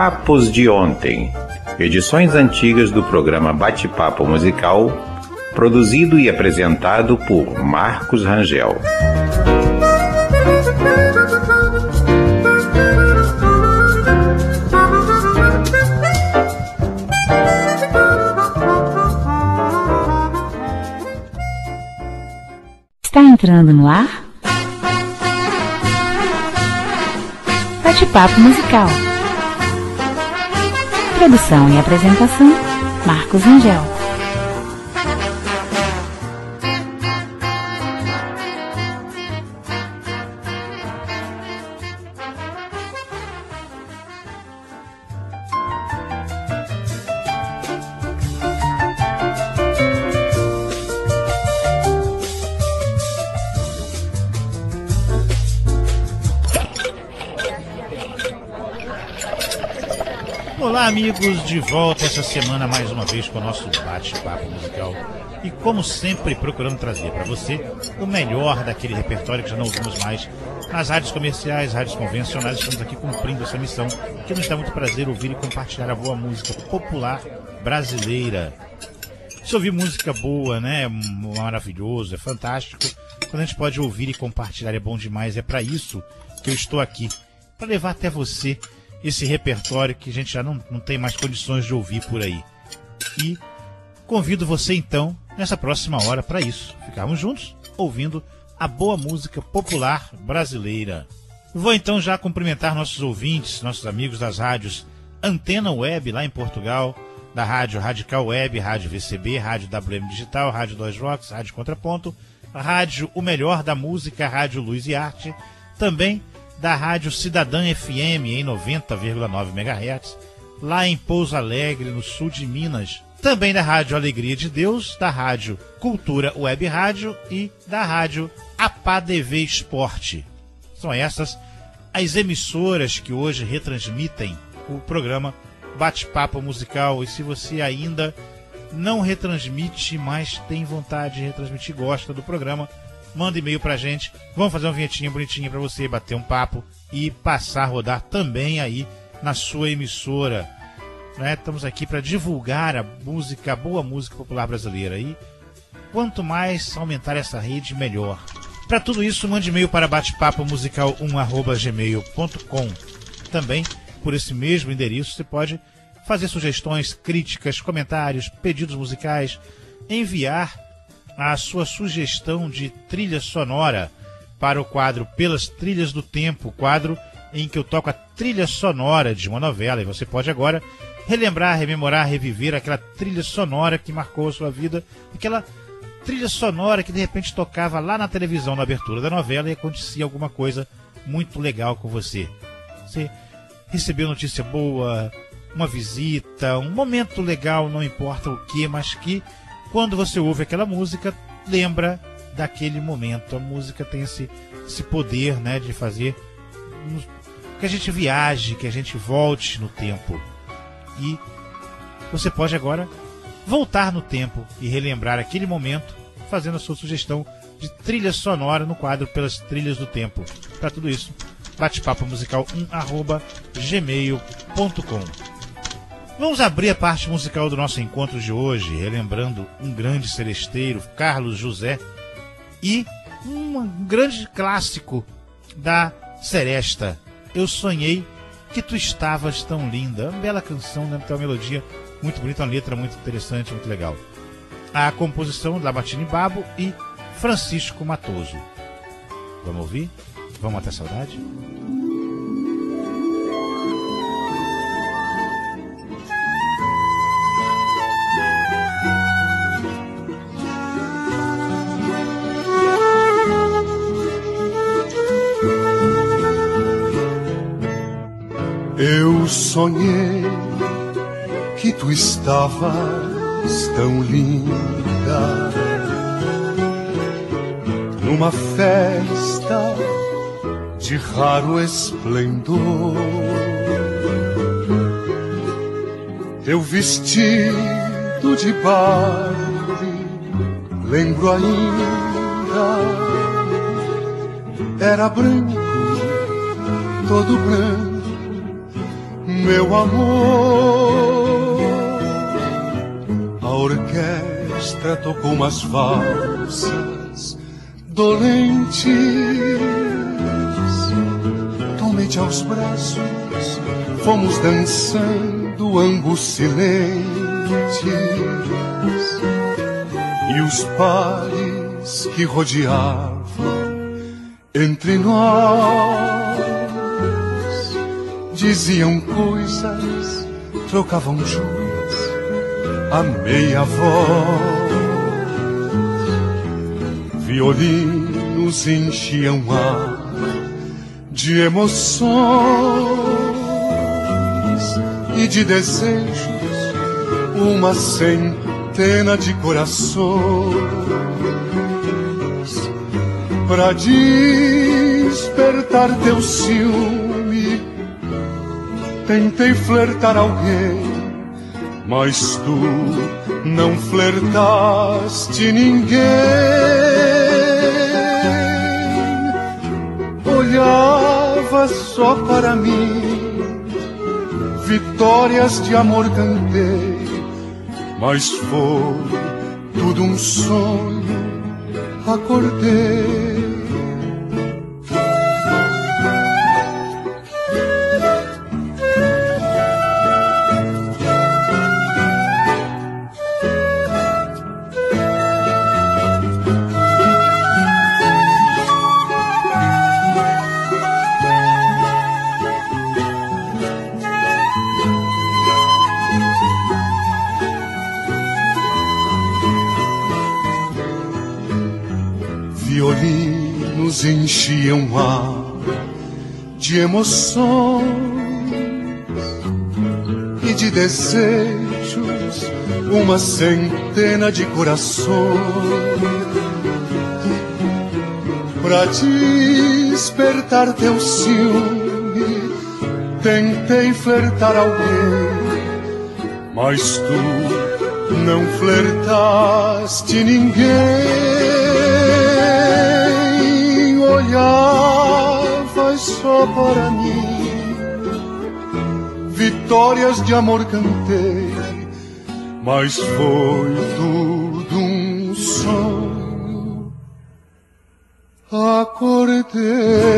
Papos de Ontem, edições antigas do programa Bate-Papo Musical, produzido e apresentado por Marcos Rangel. Está entrando no ar? Bate-Papo Musical. Produção e apresentação, Marcos Rangel. Olá, amigos, de volta essa semana mais uma vez com o nosso bate-papo musical e, como sempre, procurando trazer para você o melhor daquele repertório que já não ouvimos mais nas rádios comerciais, rádios convencionais. Estamos aqui cumprindo essa missão, que nos dá muito prazer ouvir e compartilhar a boa música popular brasileira. Se ouvir música boa, né, é maravilhoso, é fantástico. Quando a gente pode ouvir e compartilhar é bom demais. É para isso que eu estou aqui, para levar até você esse repertório que a gente já não tem mais condições de ouvir por aí. E convido você então, nessa próxima hora, para isso. Ficarmos juntos, ouvindo a boa música popular brasileira. Vou então já cumprimentar nossos ouvintes, nossos amigos das rádios Antena Web, lá em Portugal, da Rádio Radical Web, Rádio VCB, Rádio WM Digital, Rádio Dois Rocks, Rádio Contraponto, Rádio O Melhor da Música, Rádio Luz e Arte, também da Rádio Cidadã FM em 90,9 MHz, lá em Pouso Alegre, no sul de Minas. Também da Rádio Alegria de Deus, da Rádio Cultura Web Rádio e da Rádio APADV Esporte. São essas as emissoras que hoje retransmitem o programa Bate-Papo Musical. E se você ainda não retransmite, mas tem vontade de retransmitir, gosta do programa, manda e-mail pra gente, vamos fazer uma vinhetinha bonitinha pra você bater um papo e passar a rodar também aí na sua emissora, né? Estamos aqui para divulgar a música, a boa música popular brasileira, e quanto mais aumentar essa rede, melhor. Para tudo isso, mande e-mail para batepapomusical1@gmail.com. Também, por esse mesmo endereço, você pode fazer sugestões, críticas, comentários, pedidos musicais, enviar a sua sugestão de trilha sonora para o quadro Pelas Trilhas do Tempo, quadro em que eu toco a trilha sonora de uma novela, e você pode agora relembrar, rememorar, reviver aquela trilha sonora que marcou a sua vida, aquela trilha sonora que de repente tocava lá na televisão na abertura da novela e acontecia alguma coisa muito legal com você. Você recebeu notícia boa, uma visita, um momento legal, não importa o que, mas que quando você ouve aquela música, lembra daquele momento. A música tem esse poder, né, de fazer que a gente viaje, que a gente volte no tempo. E você pode agora voltar no tempo e relembrar aquele momento, fazendo a sua sugestão de trilha sonora no quadro Pelas Trilhas do Tempo. Para tudo isso, batepapomusical1@gmail.com. Vamos abrir a parte musical do nosso encontro de hoje, relembrando um grande seresteiro, Carlos José, e um grande clássico da Seresta, Eu Sonhei Que Tu Estavas Tão Linda. Uma bela canção, né? Tem uma melodia muito bonita, uma letra muito interessante, muito legal. A composição da Lamartine Babo e Francisco Matoso. Vamos ouvir? Vamos matar a saudade? Eu sonhei que tu estavas tão linda numa festa de raro esplendor. Teu vestido de baile, lembro ainda, era branco, todo branco, meu amor. A orquestra tocou umas valsas dolentes. Tomei-te aos braços, fomos dançando ambos silentes. E os pares que rodeavam entre nós diziam coisas, trocavam juras a meia voz. Violinos enchiam ar de emoções e de desejos, uma centena de corações. Pra despertar teu ciúme, tentei flertar alguém, mas tu não flertaste ninguém. Olhava só para mim, vitórias de amor cantei, mas foi tudo um sonho, acordei. Violinos enchiam o ar de emoções e de desejos, uma centena de corações. Pra despertar teu ciúme, tentei flertar alguém, mas tu não flertaste ninguém. Olhavas só para mim, vitórias de amor cantei, mas foi tudo um sonho, acordei.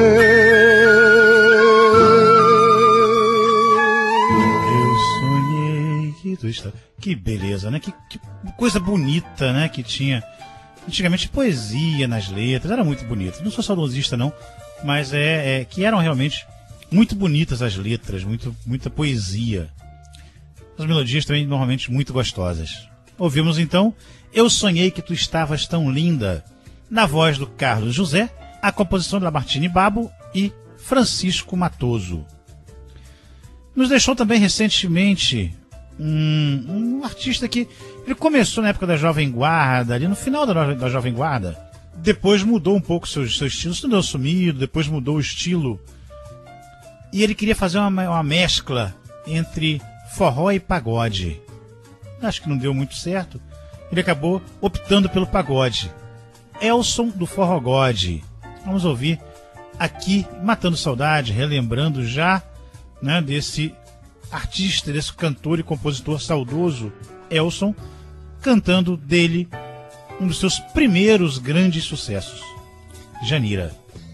Eu sonhei que tu está... Que beleza, né? Que coisa bonita, né? Que tinha antigamente poesia nas letras, era muito bonito. Não sou saudosista não, mas que eram realmente muito bonitas as letras, muita poesia. As melodias também normalmente muito gostosas. Ouvimos então Eu Sonhei Que Tu Estavas Tão Linda, na voz do Carlos José, a composição da Martini Babo e Francisco Matoso. Nos deixou também recentemente um artista que ele começou na época da Jovem Guarda, ali no final da Jovem Guarda, depois mudou um pouco seu estilo, estudou sumido, depois mudou o estilo, e ele queria fazer uma mescla entre forró e pagode. Acho que não deu muito certo, ele acabou optando pelo pagode. Elson do Forrogode. Vamos ouvir aqui, matando saudade, relembrando já, né, desse artista, desse cantor e compositor saudoso Elson, cantando dele um dos seus primeiros grandes sucessos, Janira.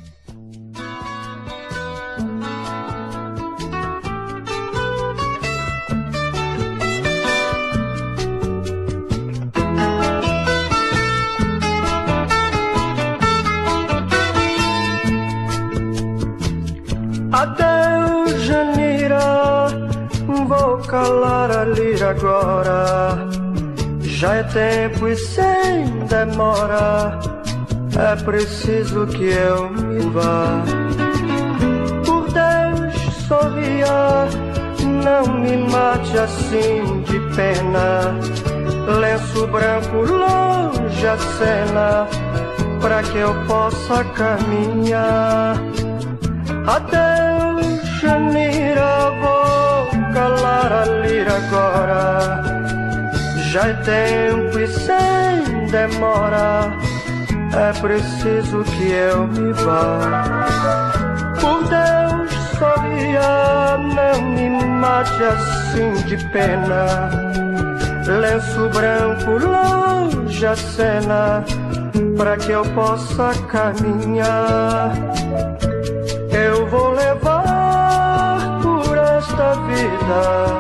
Adeus, Janira, vou calar a lira agora. Já é tempo e sem demora, é preciso que eu me vá. Por Deus, sorria, não me mate assim de pena. Lenço branco longe a cena, pra que eu possa caminhar. Adeus, Janira, vou calar a lira agora. Já é tempo e sem demora, é preciso que eu me vá. Por Deus, sorria, não me mate saudade assim de pena, lenço branco longe a cena, pra que eu possa caminhar. Eu vou levar por esta vida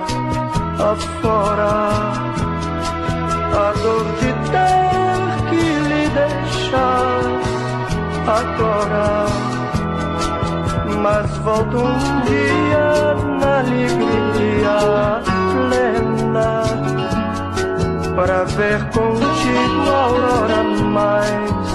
afora a dor de ter que lhe deixar agora. Mas volto um dia na alegria plena, para ver contigo a aurora mais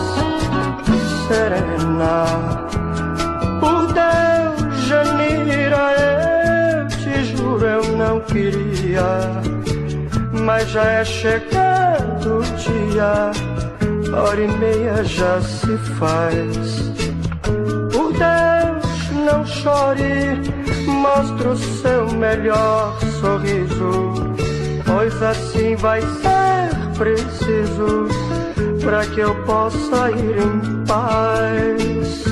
serena. Por Deus, Janira, eu te juro, eu não queria, mas já é chegado o dia, hora e meia já se faz. Por Deus, não chore, mostre o seu melhor sorriso, pois assim vai ser preciso, pra que eu possa ir em paz.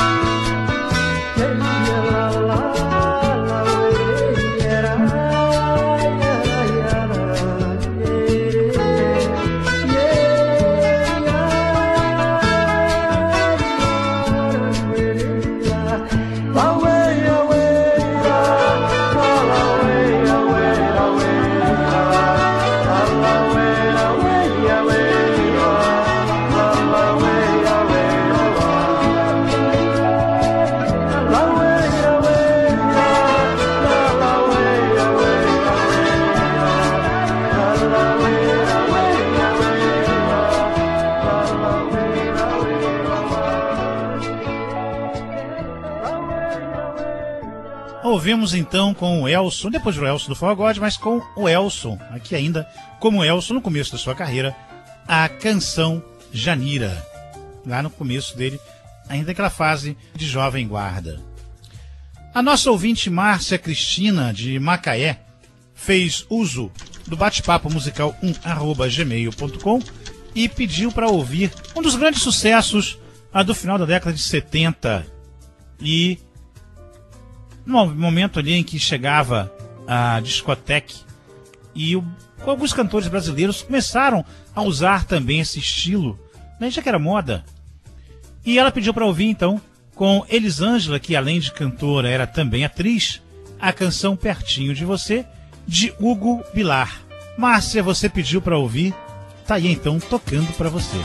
Ouvimos então com o Elson, depois do Elson do Forró God, mas com o Elson, aqui ainda como Elson no começo da sua carreira, a canção Janira, lá no começo dele, ainda naquela fase de jovem guarda. A nossa ouvinte Márcia Cristina, de Macaé, fez uso do bate-papo musical 1@gmail.com e pediu para ouvir um dos grandes sucessos do final da década de 70 e no momento ali em que chegava a discoteca e alguns cantores brasileiros começaram a usar também esse estilo, né, já que era moda. E ela pediu para ouvir então com Elisângela, que além de cantora era também atriz, a canção Pertinho de Você, de Hugo Bilar. Márcia, você pediu para ouvir, tá aí então tocando para você.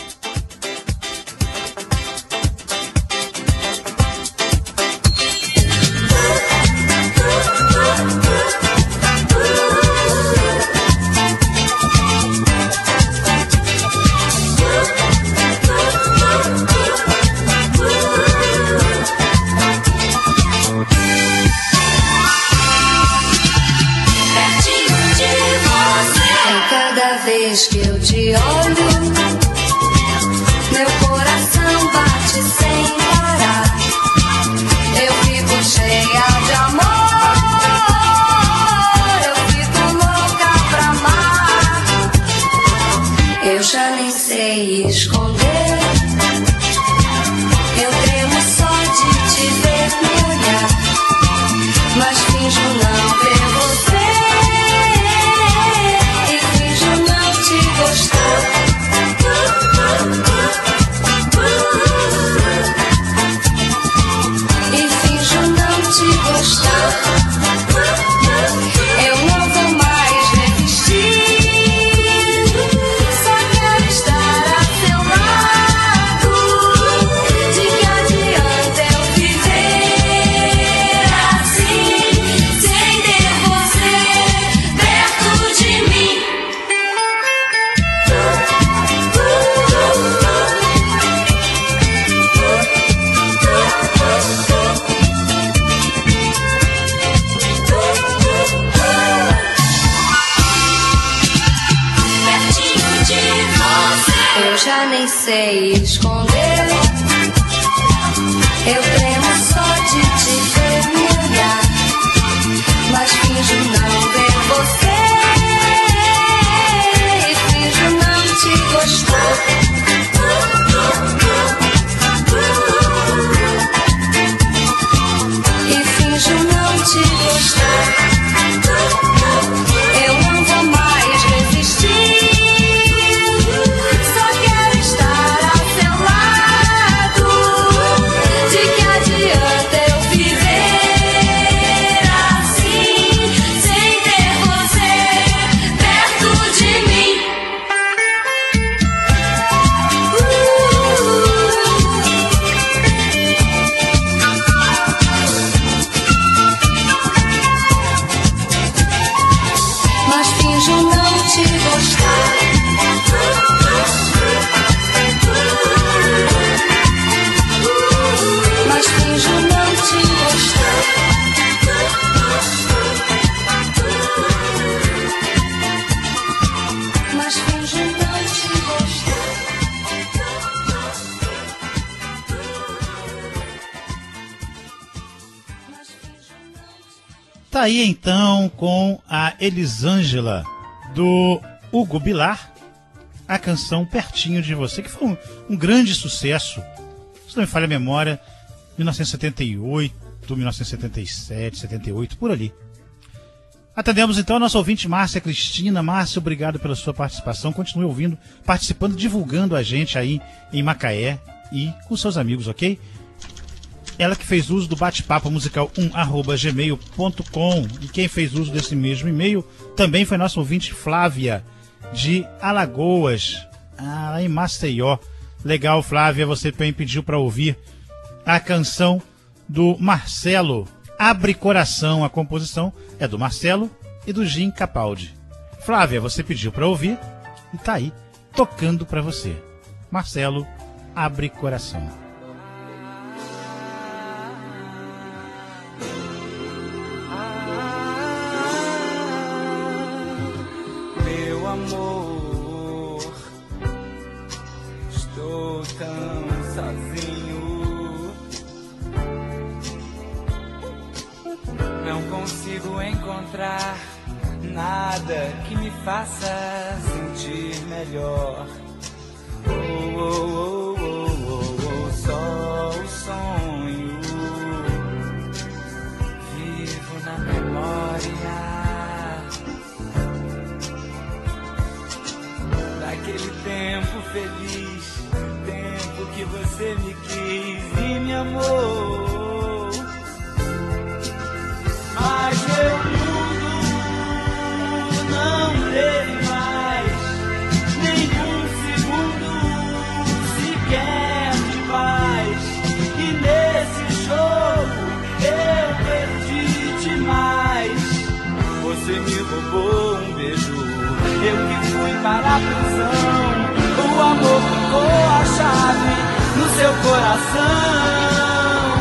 Que eu te olho, meu coração bate sem parar. Eu fico cheia de amor, eu fico louca pra amar. Eu já nem sei esconder, eu tremo só de te ver me olhar, mas finjo não ver você. E finjo não te gostar. Eu não vou mais resistir, só quero estar a seu lado. De que adianta eu viver assim, sem ter você perto de mim? Eu já nem sei esconder, eu tremo só de te ver me olhar, mas finjo não ver você, e finjo não te gostar. E finjo não te gostar. Tá aí então com a Elisângela do Hugo Bilar, a canção Pertinho de Você, que foi um grande sucesso, se não me falha a memória, 1978, 1977, 78, por ali. Atendemos então a nossa ouvinte Márcia Cristina. Márcia, obrigado pela sua participação. Continue ouvindo, participando, divulgando a gente aí em Macaé e com seus amigos, ok? Ela que fez uso do bate-papo musical 1@gmail.com, e quem fez uso desse mesmo e-mail também foi nossa ouvinte Flávia, de Alagoas, lá em Maceió. Legal, Flávia, você também pediu para ouvir a canção do Marcelo, Abre Coração. A composição é do Marcelo e do Jim Capaldi. Flávia, você pediu para ouvir e tá aí, tocando para você. Marcelo, Abre Coração. Meu amor, estou tão sozinho. Não consigo encontrar nada que me faça sentir melhor. Oh, oh, oh, oh, oh, oh, só o sonho. Vivo na memória daquele tempo feliz, tempo que você me quis e me amou. Mas meu mundo não teve mais nenhum segundo sequer de paz. E nesse jogo eu perdi demais. Você me roubou um beijo, eu que fui para a prisão. O amor ficou a chave no seu coração.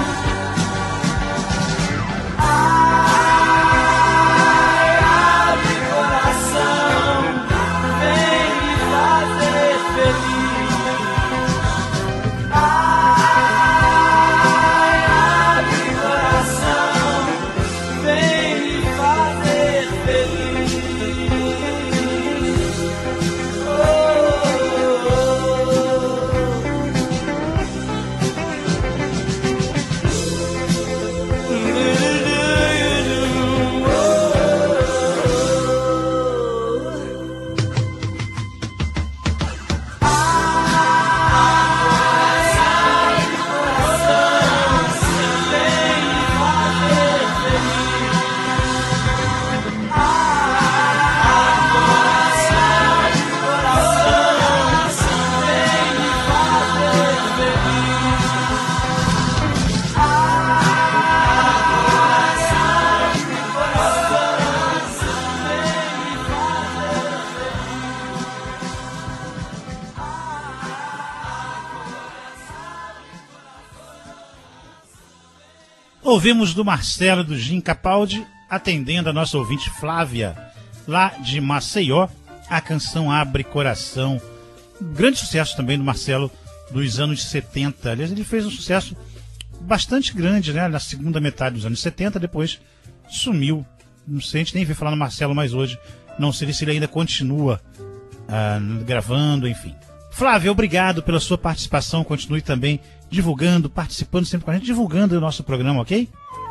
Ouvimos do Marcelo, do Jim Capaldi, atendendo a nossa ouvinte Flávia, lá de Maceió, a canção Abre Coração. Um grande sucesso também do Marcelo dos anos 70. Aliás, ele fez um sucesso bastante grande, né, na segunda metade dos anos 70, depois sumiu. Não sei, a gente nem vê falar no Marcelo mais hoje. Não sei se ele ainda continua gravando, enfim. Flávia, obrigado pela sua participação. Continue também divulgando, participando sempre com a gente, divulgando o nosso programa, ok?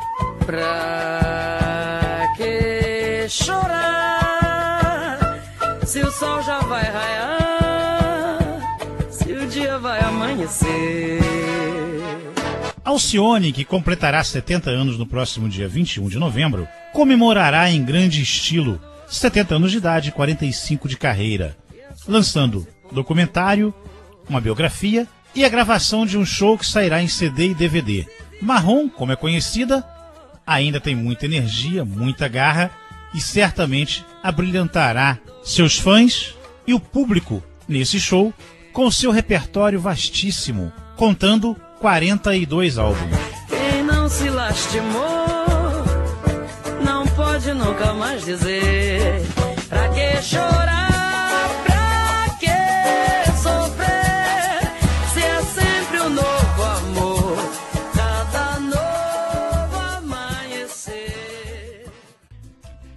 Pra que chorar se o sol já vai raiar, se o dia vai amanhecer? Alcione, que completará 70 anos no próximo dia 21 de novembro, comemorará em grande estilo 70 anos de idade e 45 de carreira, lançando documentário, uma biografia e a gravação de um show que sairá em CD e DVD. Marrom, como é conhecida, ainda tem muita energia, muita garra e certamente abrilhantará seus fãs e o público nesse show com seu repertório vastíssimo, contando 42 álbuns. Quem não se lastimou não pode nunca mais dizer pra que chorar.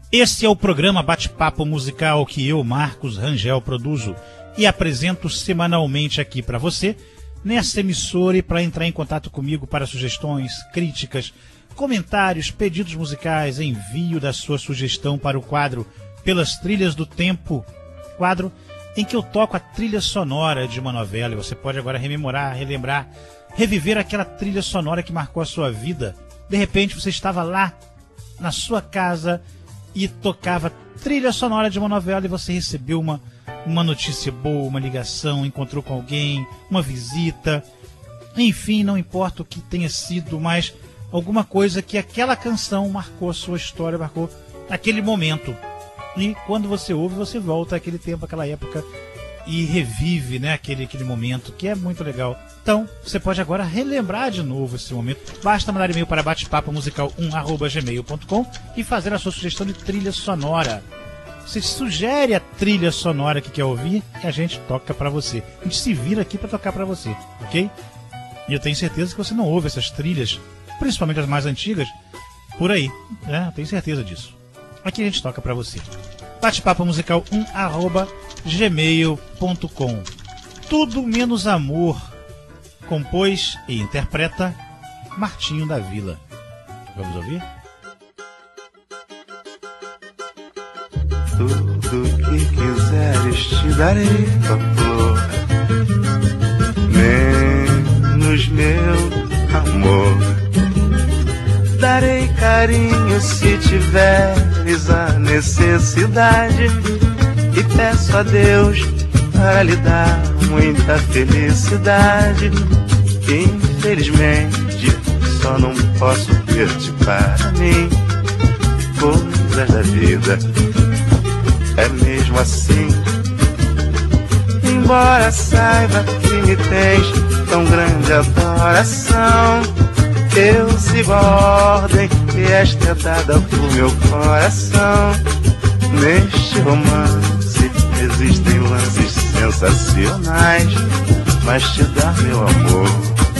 Esse é o programa Bate-Papo Musical que eu, Marcos Rangel, produzo e apresento semanalmente aqui para você, nessa emissora, e para entrar em contato comigo para sugestões, críticas, comentários, pedidos musicais, envio da sua sugestão para o quadro Pelas Trilhas do Tempo, quadro em que eu toco a trilha sonora de uma novela, e você pode agora rememorar, relembrar, reviver aquela trilha sonora que marcou a sua vida. De repente você estava lá na sua casa e tocava trilha sonora de uma novela e você recebeu uma notícia boa, uma ligação, encontrou com alguém, uma visita, enfim, não importa o que tenha sido, mas alguma coisa que aquela canção marcou a sua história, marcou aquele momento. E quando você ouve, você volta àquele tempo, àquela época e revive, né, aquele momento, que é muito legal. Então, você pode agora relembrar de novo esse momento. Basta mandar e-mail para batepapomusical1@gmail.com e fazer a sua sugestão de trilha sonora. Você sugere a trilha sonora que quer ouvir e a gente toca para você. A gente se vira aqui para tocar para você, ok? E eu tenho certeza que você não ouve essas trilhas, principalmente as mais antigas, por aí, né? Eu tenho certeza disso. Aqui a gente toca para você. batepapomusical1@gmail.com. Tudo Menos Amor. Compôs e interpreta Martinho da Vila. Vamos ouvir? Tudo que quiseres te darei, ó flor, menos meu amor. Darei carinho se tiveres a necessidade, e peço a Deus para lhe dar muita felicidade. Infelizmente só não posso ter-te para mim, coisas da vida, é mesmo assim. Embora saiba que me tens tão grande adoração, eu sigo a ordem que esta é dada por meu coração. Neste romance existem lances sensacionais, mas te dar meu amor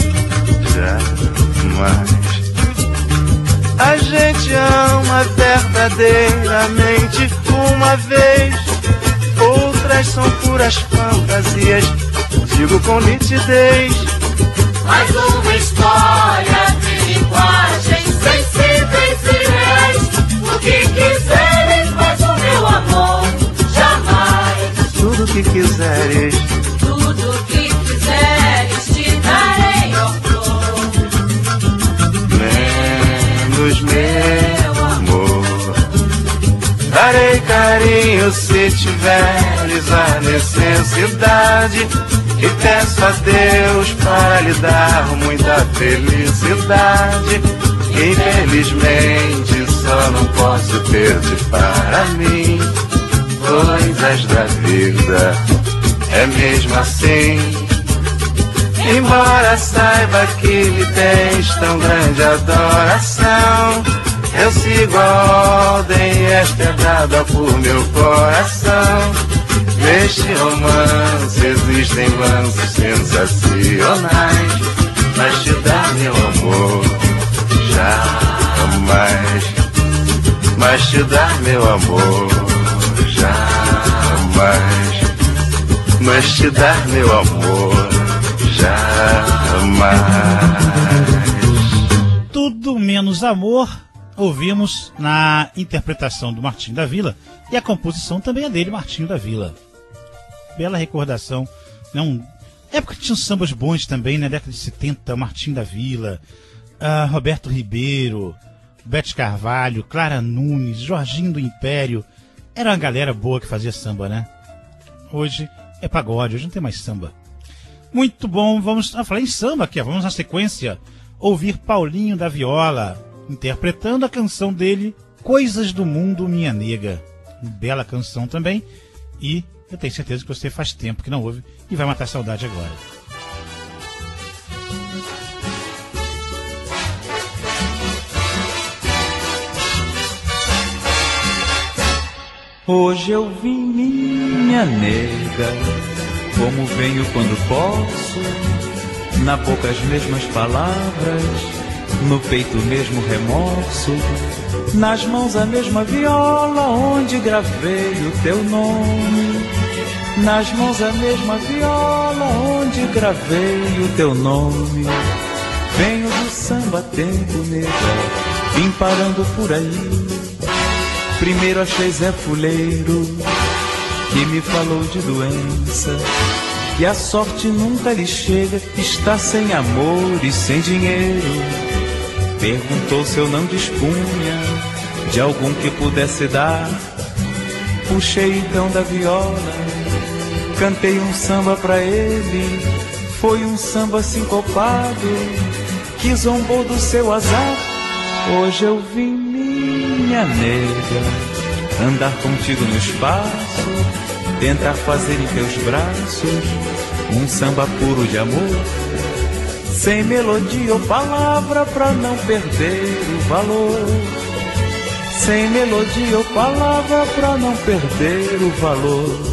jamais. A gente ama verdadeiramente uma vez, outras são puras fantasias, digo com nitidez. Mais uma história de linguagens sensíveis e reais. O que quiseres, mas o meu amor jamais. Tudo que quiseres, tudo que quiseres te darei, ó flor, menos meu amor. Darei carinho se tiveres a necessidade, e peço a Deus para lhe dar muita felicidade. Infelizmente só não posso ter-te para mim, coisas da vida, é mesmo assim. Embora saiba que me tens tão grande adoração, eu sigo a ordem, esta é dada por meu coração. Neste romance existem lances sensacionais, mas te dar meu amor jamais. Mas te dar meu amor jamais. Mas te dar meu amor jamais. Tudo Menos Amor, ouvimos na interpretação do Martinho da Vila, e a composição também é dele, Martinho da Vila. Bela recordação. Época que tinha uns sambas bons também, né? Década de 70, Martinho da Vila, Roberto Ribeiro, Bete Carvalho, Clara Nunes, Jorginho do Império. Era uma galera boa que fazia samba, né? Hoje é pagode, hoje não tem mais samba. Muito bom, vamos falar em samba aqui, vamos na sequência ouvir Paulinho da Viola, interpretando a canção dele, Coisas do Mundo, Minha Nega. Bela canção também, e eu tenho certeza que você faz tempo que não ouve e vai matar a saudade agora. Hoje eu vim, minha nega, como venho quando posso, na boca as mesmas palavras, no peito o mesmo remorso, nas mãos a mesma viola onde gravei o teu nome. Nas mãos a mesma viola onde gravei o teu nome. Venho do samba tempo nega, vim parando por aí. Primeiro achei Zé Fuleiro, que me falou de doença, e a sorte nunca lhe chega, está sem amor e sem dinheiro. Perguntou se eu não dispunha de algum que pudesse dar. Puxei então da viola, cantei um samba pra ele. Foi um samba sincopado que zombou do seu azar. Hoje eu vim, minha nega, andar contigo no espaço, tentar fazer em teus braços um samba puro de amor, sem melodia ou palavra pra não perder o valor. Sem melodia ou palavra pra não perder o valor.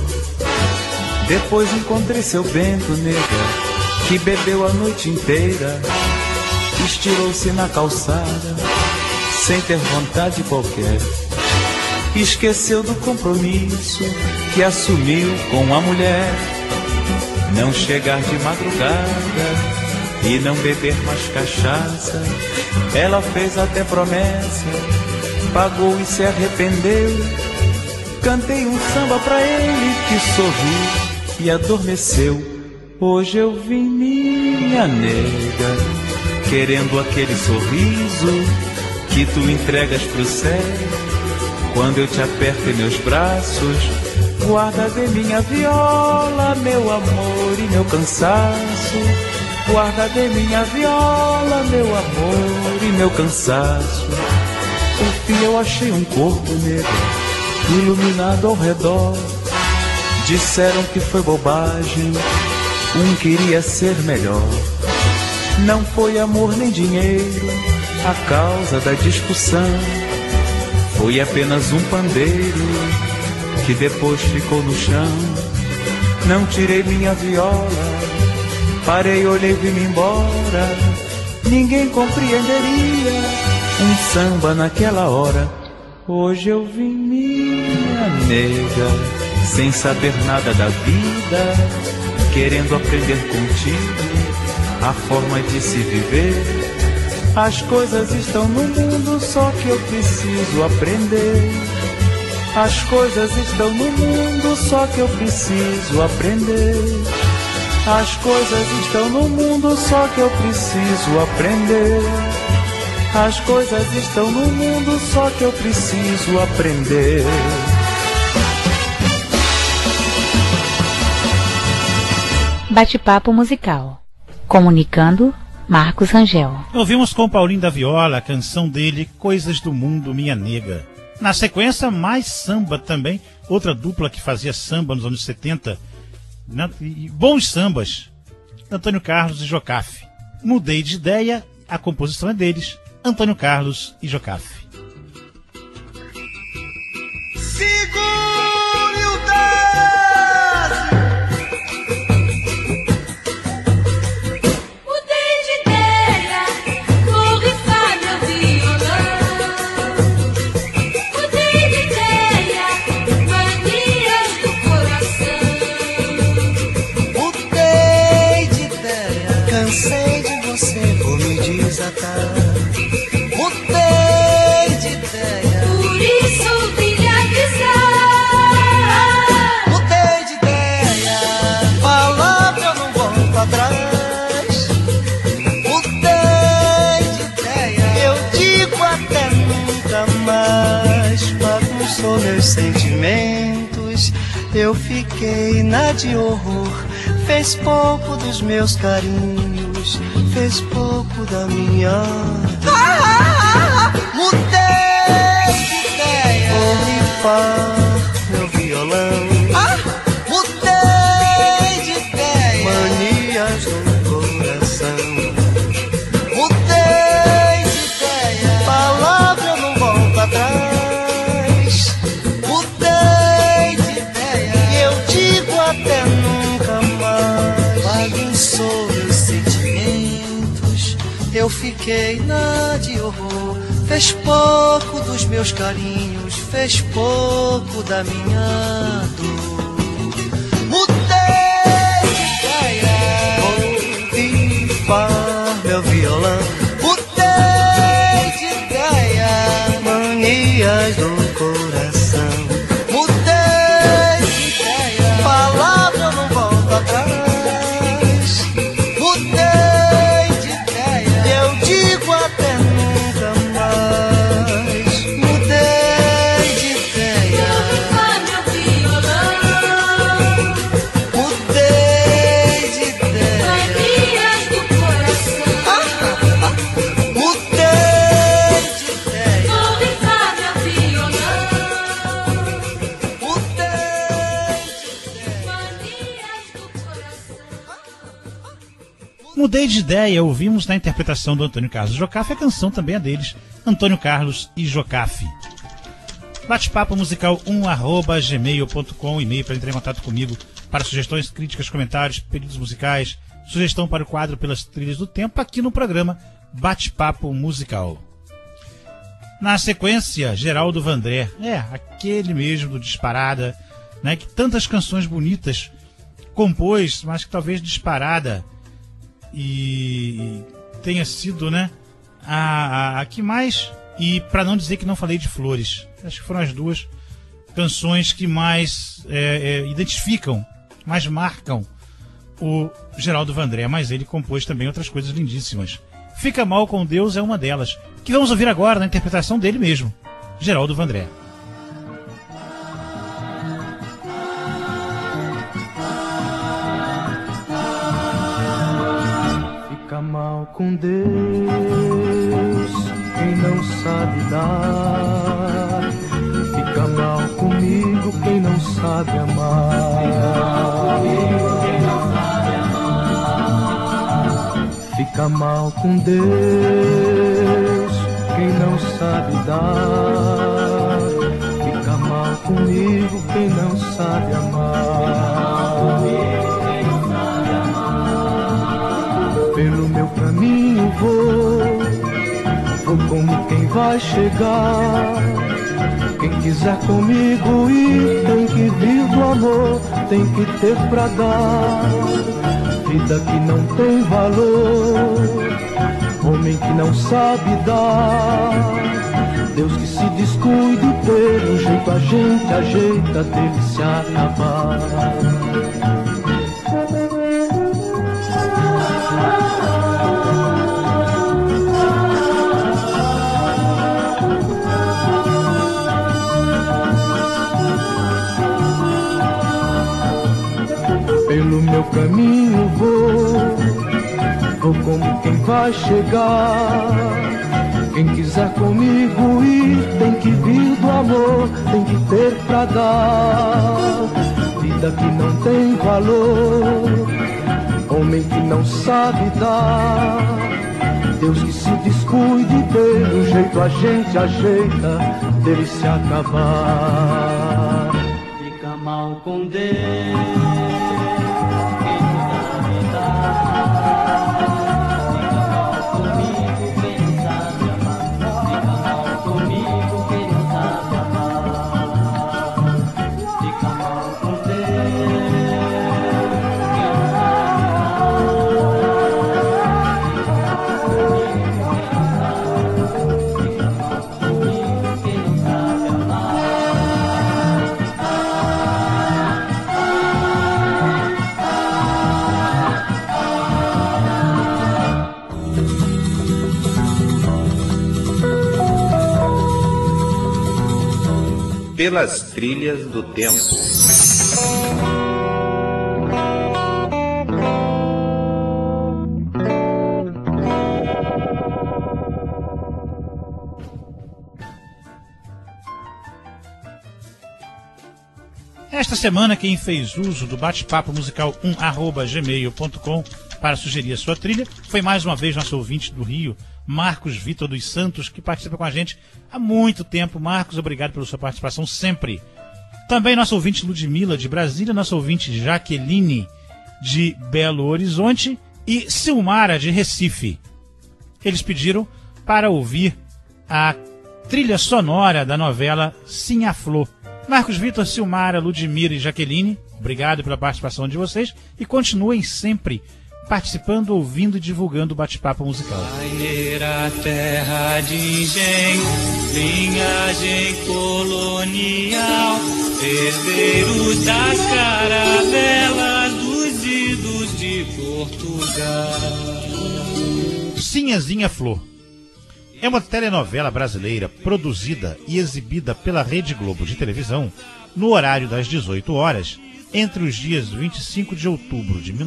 Depois encontrei seu Bento, nega, que bebeu a noite inteira, estirou-se na calçada sem ter vontade qualquer. Esqueceu do compromisso que assumiu com a mulher. Não chegar de madrugada e não beber mais cachaça. Ela fez até promessa, pagou e se arrependeu. Cantei um samba pra ele que sorriu e adormeceu. Hoje eu vim, minha nega, querendo aquele sorriso que tu entregas pro céu quando eu te aperto em meus braços. Guarda de minha viola, meu amor e meu cansaço. Guarda de minha viola, meu amor e meu cansaço. Por fim eu achei um corpo negro iluminado ao redor. Disseram que foi bobagem, um queria ser melhor. Não foi amor nem dinheiro a causa da discussão. Foi apenas um pandeiro que depois ficou no chão. Não tirei minha viola, parei, olhei e vim embora. Ninguém compreenderia um samba naquela hora. Hoje eu vim, minha nega, sem saber nada da vida, querendo aprender contigo a forma de se viver. As coisas estão no mundo, só que eu preciso aprender. As coisas estão no mundo, só que eu preciso aprender. As coisas estão no mundo, só que eu preciso aprender. As coisas estão no mundo, só que eu preciso aprender. Bate-papo musical. Comunicando, Marcos Rangel. Ouvimos com Paulinho da Viola a canção dele, Coisas do Mundo, Minha Nega. Na sequência, mais samba também, outra dupla que fazia samba nos anos 70, e bons sambas, Antônio Carlos e Jocafe. Mudei de ideia, a composição é deles, Antônio Carlos e Jocafe. Segure o 10. Mudei de ideia, vou rifar meu violão. Mudei de ideia, manias do coração. Mudei de ideia, cansei de você, vou me desatar. Mudei de ideia, Por isso vim lhe avisar. mudei de ideia, palavra eu não volto atrás. Mudei de ideia, eu digo até nunca mais. Bagunçou meus sentimentos, eu fiquei na de horror. Fez pouco dos meus carinhos, fez pouco da minha. Mudei de ideia, vou rifar meu violão. Mudei de ideia, manias no coração. Mudei de ideia, palavra eu não volto atrás. Mudei de ideia, eu digo até nunca mais. Bagunçou meus sentimentos, eu fiquei na de horror. Fez pouco dos meus carinhos, fez pouco da minha dor. Mudei de ideia, vou limpar meu violão. Mudei de ideia, manias do coração. Mudei de ideia, palavra eu não volto atrás. Mudei de ideia, eu digo até nunca mais. Mudei de ideia, meu violão. Mudei de ideia, manias do coração. Mudei de ideia, vou limpar meu violão. Mudei de ideia, manias do coração. Mudei de ideia, ouvimos na interpretação do Antônio Carlos e Jocafe, a canção também é deles, Antônio Carlos e Jocafe. Bate-papo musical 1@gmail.com, e-mail para entrar em contato comigo para sugestões, críticas, comentários, pedidos musicais, sugestão para o quadro Pelas Trilhas do Tempo, aqui no programa Bate-papo Musical. Na sequência, Geraldo Vandré, aquele mesmo do Disparada, né, que tantas canções bonitas compôs, mas que talvez Disparada e tenha sido, né, a que mais, e para não dizer que não falei de Flores, acho que foram as duas canções que mais identificam, mais marcam o Geraldo Vandré, mas ele compôs também outras coisas lindíssimas. Fica Mal com Deus é uma delas, que vamos ouvir agora na interpretação dele mesmo, Geraldo Vandré. Fica mal com Deus quem não sabe dar. Fica mal comigo quem não sabe amar. Fica mal com Deus quem não sabe dar. Fica mal comigo quem não sabe amar. Pelo meu caminho vou como quem vai chegar. Quem quiser comigo ir, tem que vir do amor, tem que ter pra dar. Vida que não tem valor, homem que não sabe dar. Deus que se descuide, pelo jeito a gente ajeita dele se acabar. Pelo meu caminho vou como quem vai chegar. Quem quiser comigo ir, tem que vir do amor, tem que ter pra dar. Vida que não tem valor, homem que não sabe dar. Deus que se descuide, pelo jeito a gente ajeita dele se acabar. Fica mal com Deus. Pelas Trilhas do Tempo. Esta semana, quem fez uso do bate-papo musical 1@gmail.com para sugerir a sua trilha foi mais uma vez nosso ouvinte do Rio, Marcos Vitor dos Santos, que participa com a gente há muito tempo. Marcos, obrigado pela sua participação sempre. Também nosso ouvinte Ludmila de Brasília, nosso ouvinte Jaqueline de Belo Horizonte e Silmara de Recife. Eles pediram para ouvir a trilha sonora da novela Sinha Flor. Marcos Vitor, Silmara, Ludmira e Jaqueline, obrigado pela participação de vocês e continuem sempre participando, ouvindo e divulgando o bate-papo musical. Paineira, terra de engenho, linhagem colonial, herdeiros das caravelas dos idos de Portugal. Sinhazinha Flor é uma telenovela brasileira produzida e exibida pela Rede Globo de televisão no horário das 18 horas, entre os dias 25 de outubro de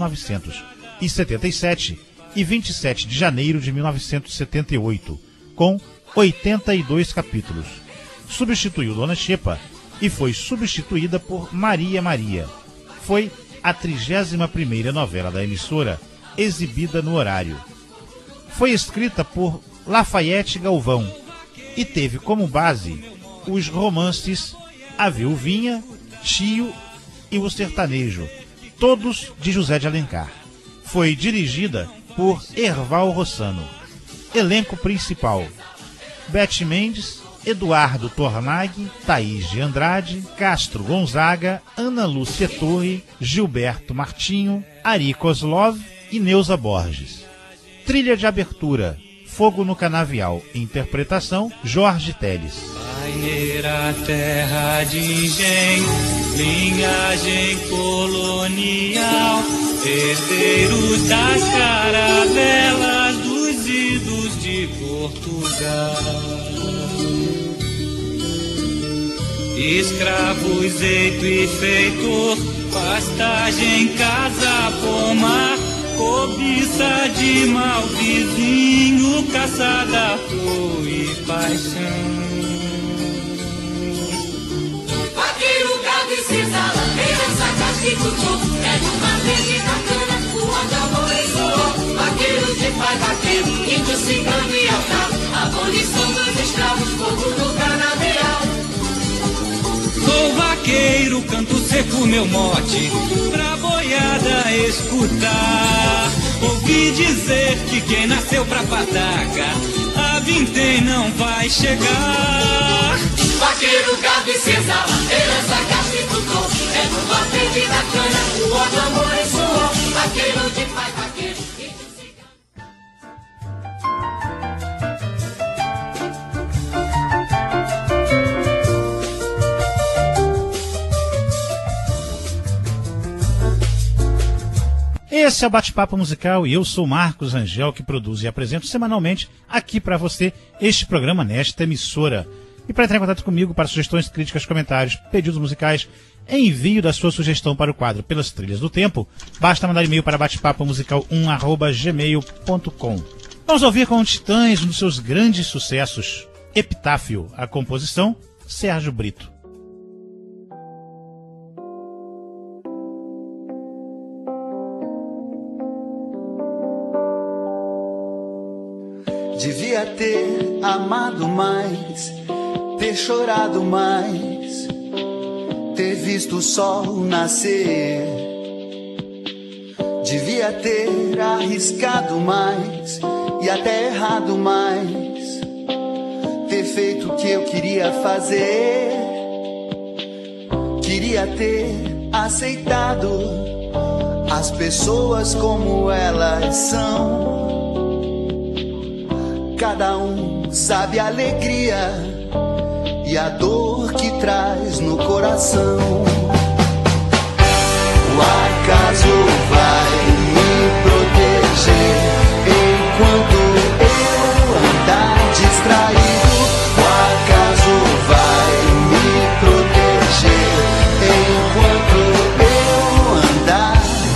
1977 e 27 de janeiro de 1978, com 82 capítulos. Substituiu Dona Xepa e foi substituída por Maria Maria. Foi a 31ª novela da emissora exibida no horário. Foi escrita por Lafayette Galvão e teve como base os romances A Viuvinha, Tio e O Sertanejo, todos de José de Alencar. Foi dirigida por Erval Rossano. Elenco principal: Beth Mendes, Eduardo Tornag, Thaís de Andrade, Castro Gonzaga, Ana Lúcia Torre, Gilberto Martinho, Ari Kozlov e Neuza Borges. Trilha de abertura: Fogo no Canavial, interpretação Jorge Teles. Paineira, terra de engenho, linhagem colonial, herdeiros das caravelas dos idos de Portugal. Escravos, eito e feitor, pastagem, casa, pomar, cobiça de mal vizinho, caçada, flor e paixão. Vaqueiro, gado e cisala, herança, castigo, é numa verde da cana, o outro amor e suor. Vaqueiro de pai, vaqueiro, índio, cigano e altar, abolição dos escravos, fogo no canavial. Sou vaqueiro, canto seco meu mote, pra boiada escutar. Ouvi dizer que quem nasceu pra pataca, a vintém não vai chegar. Vaqueiro, gado e cisala, herança, castigo, é numa verde da cana, o outro amor e suor. Vaqueiro de pai, vaqueiro, índio, cigano. Esse é o Bate-Papo Musical e eu sou Marcos Angel, que produzo e apresento semanalmente aqui para você este programa nesta emissora. E para entrar em contato comigo para sugestões, críticas, comentários, pedidos musicais, envio da sua sugestão para o quadro Pelas Trilhas do Tempo, basta mandar e-mail para batepapomusical1@gmail.com. Vamos ouvir com o Titãs um dos seus grandes sucessos, Epitáfio, a composição Sérgio Brito. Devia ter amado mais, ter chorado mais, ter visto o sol nascer. Devia ter arriscado mais e até errado mais, ter feito o que eu queria fazer. Queria ter aceitado as pessoas como elas são. Cada um sabe a alegria e a dor que traz no coração. O acaso vai me proteger enquanto eu andar distraído. O acaso vai me proteger enquanto eu andar.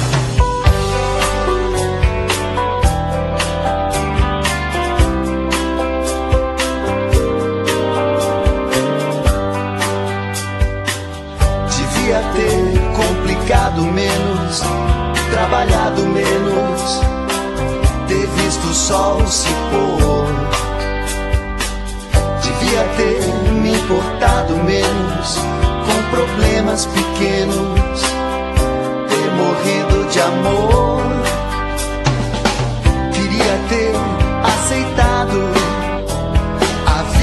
Menos, trabalhado menos, ter visto o sol se pôr. Devia ter me importado menos com problemas pequenos, ter morrido de amor. Queria ter aceitado a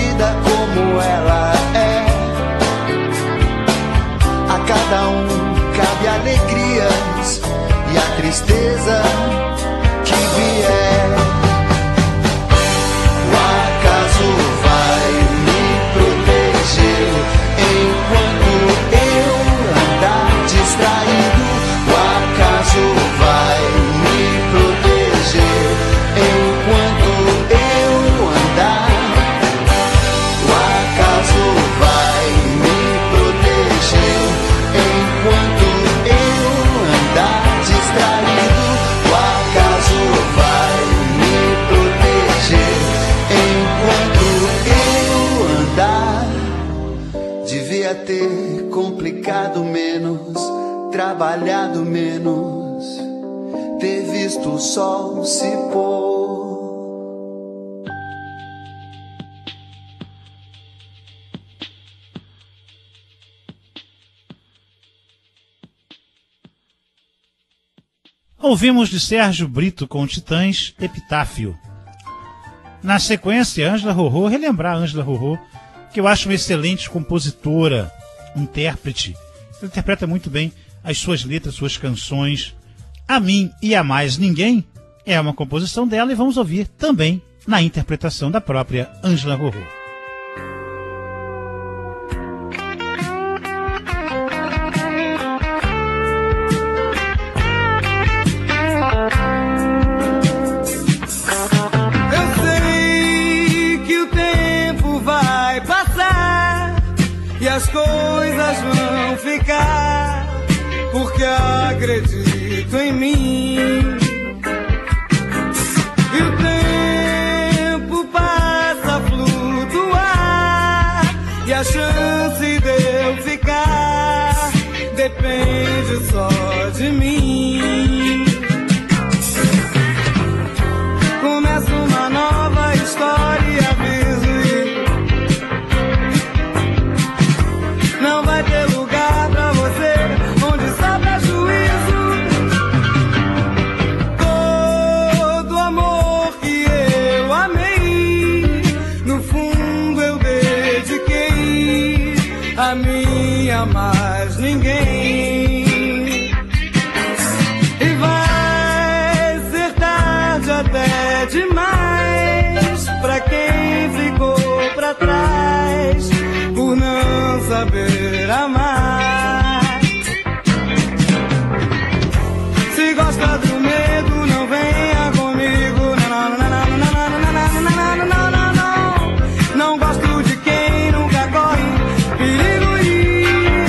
Devia ter complicado menos, trabalhado menos, ter visto o sol se pôr. Ouvimos de Sérgio Brito com Titãs, Epitáfio. Na sequência, Ângela Rorô, relembrar a Ângela Rorô, que eu acho uma excelente compositora, intérprete. Ela interpreta muito bem as suas letras, suas canções. A Mim e a Mais Ninguém é uma composição dela e vamos ouvir também na interpretação da própria Ângela Rorô. As coisas vão ficar, porque acredito em mim. E o tempo passa a flutuar, e a chance de eu ficar depende só de mim. Começa uma nova história e aviso. Não vai ter lugar pra você onde sobra juízo. Todo amor que eu amei, no fundo eu dediquei a mim, a mais ninguém. E vai ser tarde até demais pra quem ficou pra trás por não saber amar. Se gosta do medo, não venha comigo. Não, não, não, não, não, não, não, não, não, não, não. Não gosto de quem nunca corre perigo ir.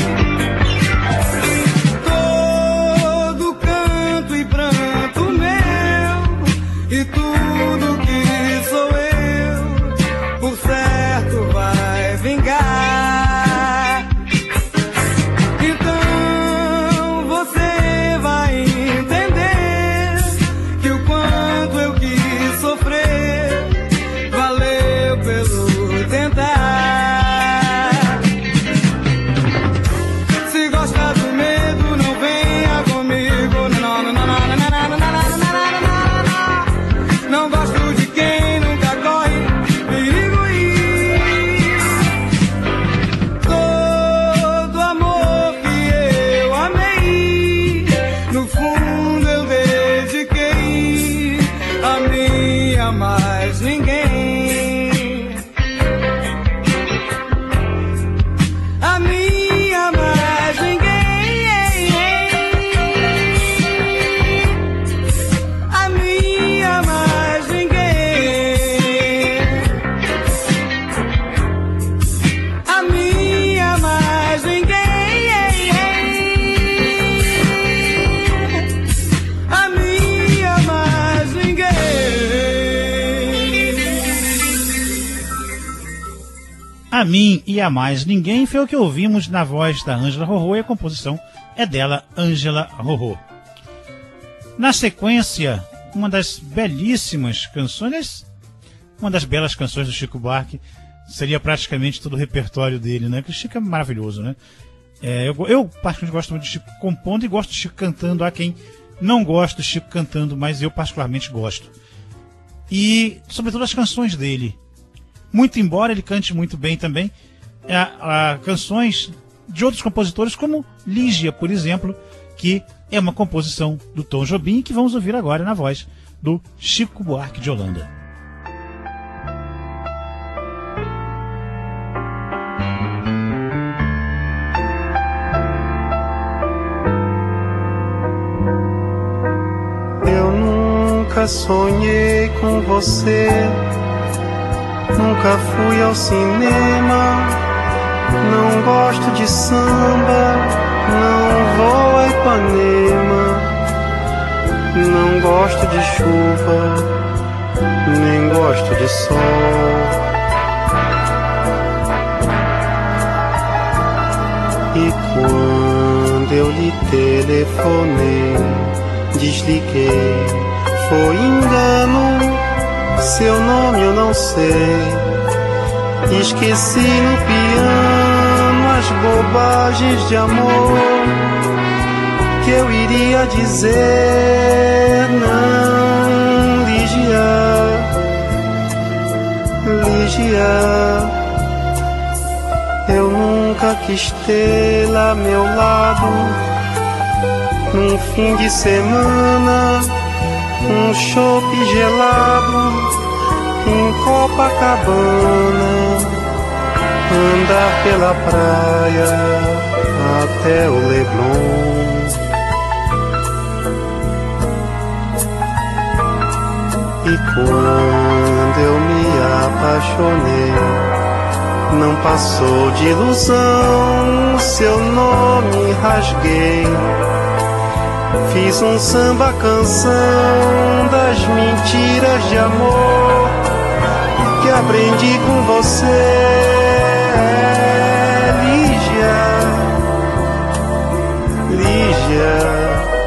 Todo canto e pranto meu, e tudo que sou eu, por certo vai vingar. Então você vai entender que o quanto eu quis sofrer valeu pelo tentar. Se gosta do medo, não venha comigo. Não, não, não, não, não, não, não, não, não, não. Não gosto de quem nunca corre perigo ir. Todo amor que eu amei, no fundo eu dediquei a mim, a mais ninguém. A mim, a mais ninguém. A mim, a mais ninguém. A minha mais ninguém. A minha mais ninguém. A Mim e a Mais Ninguém foi o que ouvimos na voz da Ângela Rorô, e a composição é dela, Ângela Rorô. Na sequência, uma das belíssimas canções, uma das belas canções do Chico Buarque, seria praticamente todo o repertório dele, né? Que o Chico é maravilhoso, né? Eu particularmente gosto muito de Chico compondo e gosto de Chico cantando. Há quem não gosta do Chico cantando, mas eu particularmente gosto. E, sobretudo, as canções dele. Muito embora ele cante muito bem também, canções de outros compositores, como Lígia, por exemplo, que é uma composição do Tom Jobim, que vamos ouvir agora na voz do Chico Buarque de Holanda. Eu nunca sonhei com você, nunca fui ao cinema, não gosto de samba, não vou a Ipanema, não gosto de chuva, nem gosto de sol. quando eu lhe telefonei, desliguei, foi engano, seu nome eu não sei. Esqueci no piano as bobagens de amor que eu iria dizer. Não, Lígia, eu nunca quis ter lá ao meu lado, num fim de semana, um chopp gelado em Copacabana, andar pela praia até o Leblon. E quando eu me apaixonei, não passou de ilusão, seu nome rasguei. Fiz um samba canção das mentiras de amor que aprendi com você, Lígia.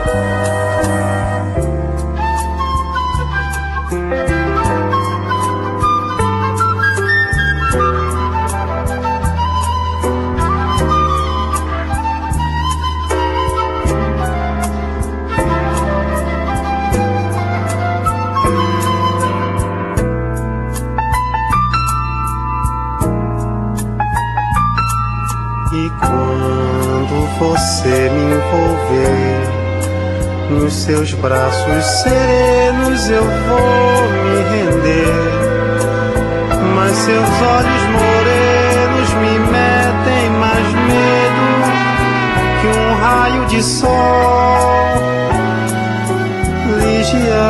Você me envolver nos seus braços serenos, eu vou me render. Mas seus olhos morenos me metem mais medo que um raio de sol. Lígia.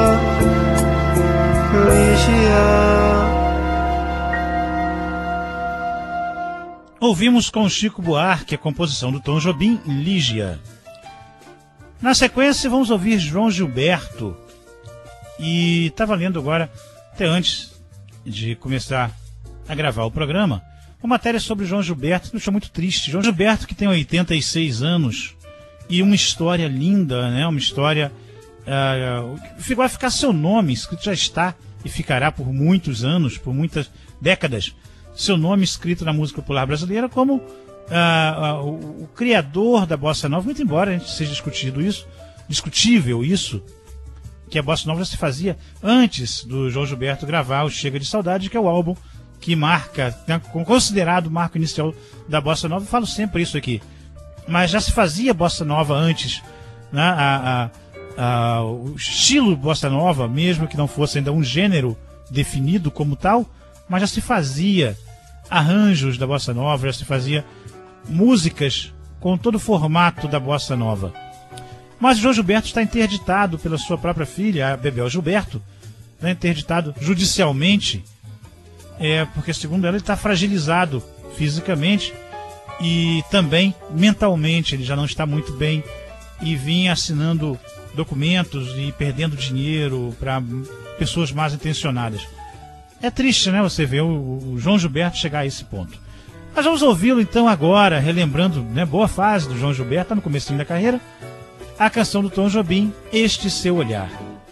Ouvimos com Chico Buarque a composição do Tom Jobim, Lígia. Na sequência vamos ouvir João Gilberto. E estava lendo agora, até antes de começar a gravar o programa, uma matéria sobre João Gilberto que me deixou muito triste. João Gilberto, que tem 86 anos e uma história linda, né? Uma história que vai ficar seu nome escrito, já está e ficará por muitos anos, por muitas décadas, seu nome escrito na música popular brasileira como o criador da Bossa Nova, muito embora a gente seja discutível isso, que a Bossa Nova já se fazia antes do João Gilberto gravar o Chega de Saudade, que é o álbum que marca, considerado o marco inicial da Bossa Nova. Eu falo sempre isso aqui, mas já se fazia Bossa Nova antes, né? O estilo Bossa Nova, mesmo que não fosse ainda um gênero definido como tal, mas já se fazia arranjos da Bossa Nova, já se fazia músicas com todo o formato da Bossa Nova. Mas o João Gilberto está interditado pela sua própria filha, a Bebel Gilberto, né, interditado judicialmente, porque segundo ela ele está fragilizado fisicamente e também mentalmente, ele já não está muito bem e vinha assinando documentos e perdendo dinheiro para pessoas mal intencionadas. É triste, né, você ver o João Gilberto chegar a esse ponto. Mas vamos ouvi-lo então agora, relembrando, né, boa fase do João Gilberto, tá no comecinho da carreira, a canção do Tom Jobim, Este Seu Olhar.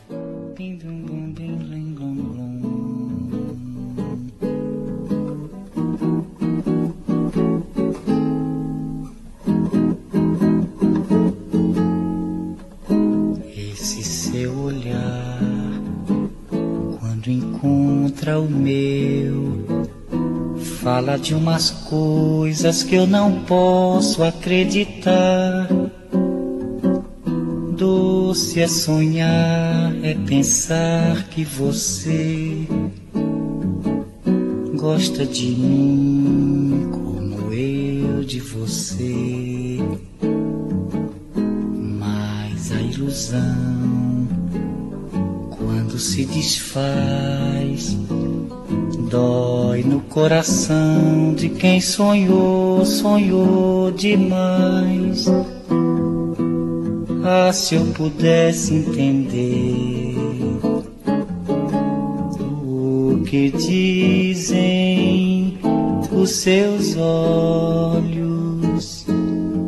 Esse seu olhar, quando encontra o meu, fala de umas coisas que eu não posso acreditar. Doce é sonhar, é pensar que você gosta de mim como eu de você. Mas a ilusão, quando se desfaz, dói no coração de quem sonhou, sonhou demais. Ah, se eu pudesse entender o que dizem os seus olhos,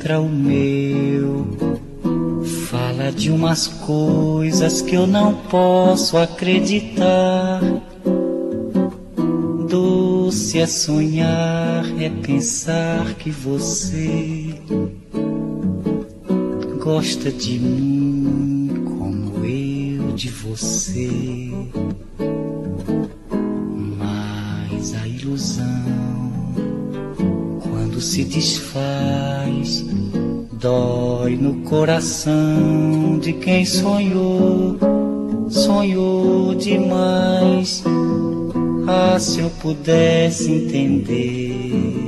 contra o meu. Fala de umas coisas que eu não posso acreditar. Doce é sonhar, é pensar que você gosta de mim como eu de você. Mas a ilusão, quando se desfaz, dói no coração de quem sonhou, sonhou demais. Ah, se eu pudesse entender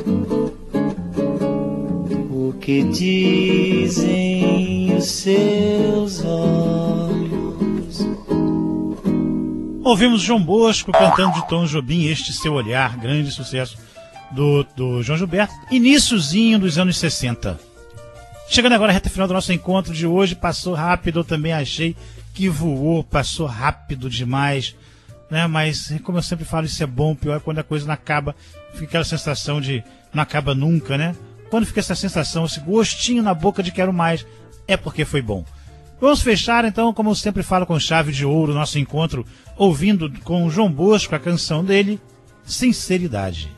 o que dizem os seus olhos. Ouvimos João Bosco cantando de Tom Jobim, Este Seu Olhar, grande sucesso do João Gilberto, iniciozinho dos anos 60. Chegando agora à reta final do nosso encontro de hoje, passou rápido, eu também achei que voou, passou rápido demais, né? Mas, como eu sempre falo, isso é bom, pior é quando a coisa não acaba, fica aquela sensação de não acaba nunca, né? Quando fica essa sensação, esse gostinho na boca de quero mais, é porque foi bom. Vamos fechar então, como eu sempre falo, com chave de ouro, nosso encontro, ouvindo com o João Bosco a canção dele, Sinceridade.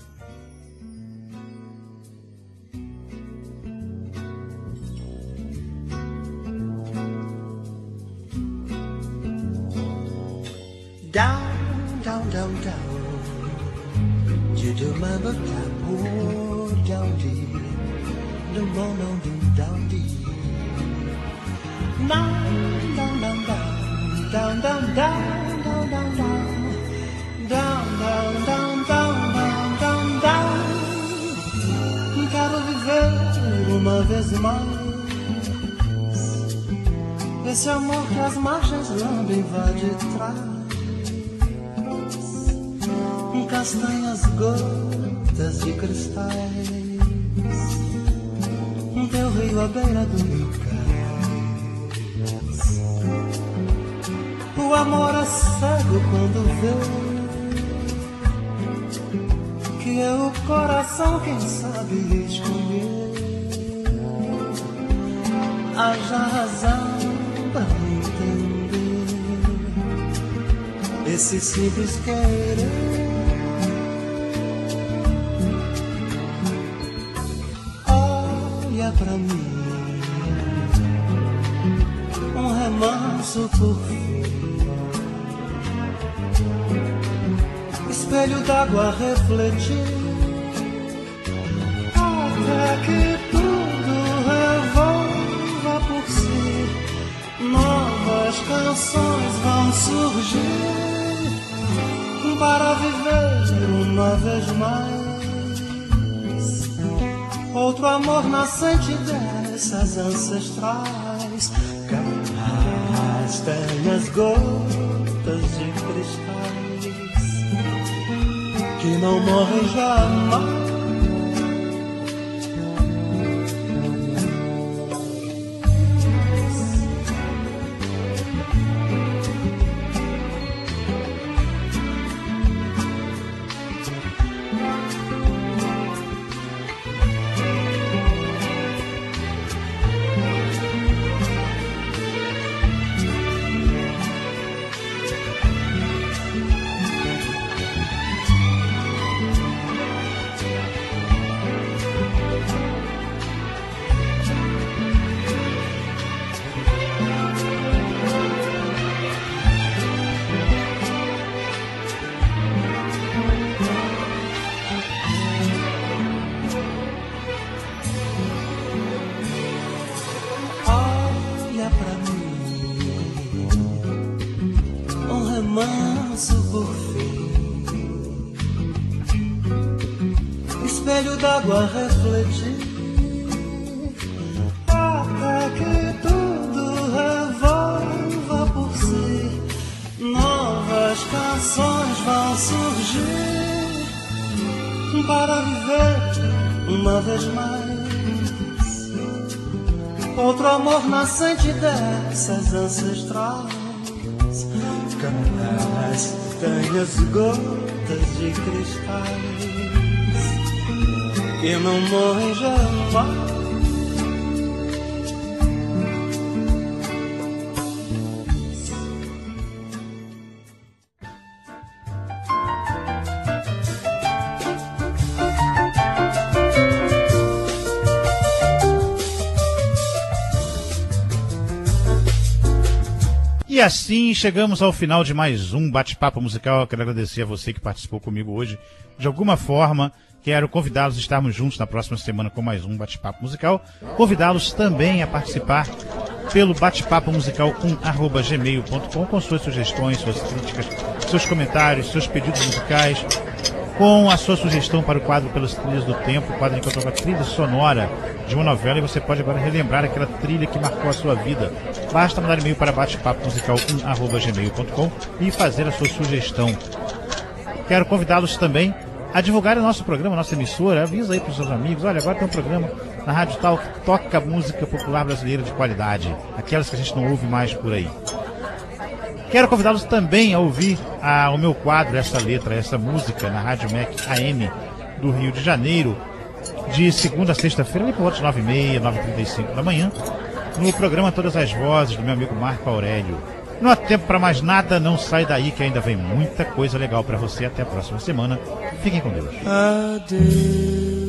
Down, down, down, down. You do my book, down, dee. No more, no, down, dee. Down, down, down, down. Down, down, down, down, down, down. Down, down, down, down, down, down, down. Quero viver uma vez mais esse amor que as margens lambem vai de trás. Castanhas gotas de cristais, teu rio à beira do meu cais. O amor é cego quando vê que é o coração quem sabe escolher. Haja razão pra entender esse simples querer. Pra mim, remanso por fim, espelho d'água refletir, até que tudo revolva por si, novas canções vão surgir, para viver uma vez mais. Outro amor nascente dessas ancestrais, castanhas gotas de cristais, que não morrem jamais. D'água refletir, até que tudo revolva por si, novas canções vão surgir, para viver uma vez mais. Outro amor nascente dessas ancestrais, castanhas gotas de cristais, que não morrem jamais. E assim chegamos ao final de mais um bate-papo musical. Eu quero agradecer a você que participou comigo hoje. De alguma forma, quero convidá-los a estarmos juntos na próxima semana com mais um bate-papo musical. Convidá-los também a participar pelo batepapomusical1@gmail.com com suas sugestões, suas críticas, seus comentários, seus pedidos musicais, com a sua sugestão para o quadro Pelas Trilhas do Tempo, o quadro em que eu toco a trilha sonora de uma novela e você pode agora relembrar aquela trilha que marcou a sua vida. Basta mandar e-mail para batepapomusical1@gmail.com e fazer a sua sugestão. Quero convidá-los também a divulgar o nosso programa, a nossa emissora. Avisa aí para os seus amigos, olha, agora tem um programa na Rádio Tal que toca música popular brasileira de qualidade, aquelas que a gente não ouve mais por aí. Quero convidá-los também a ouvir o meu quadro, essa letra, essa música, na Rádio MEC AM do Rio de Janeiro, de segunda a sexta-feira, ali por volta de 9h30, 9h35 da manhã, no programa Todas as Vozes, do meu amigo Marco Aurélio. Não há tempo para mais nada, não sai daí que ainda vem muita coisa legal para você. Até a próxima semana. Fiquem com Deus. Adeus.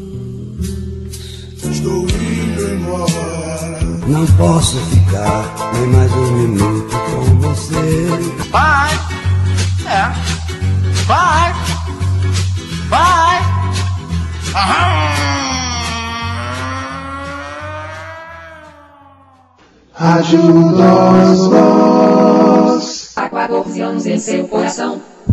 Estou indo embora. Não posso ficar nem mais um minuto com você. Vai, vai, vai. Rádio das Vozes. Há 14 anos em seu coração.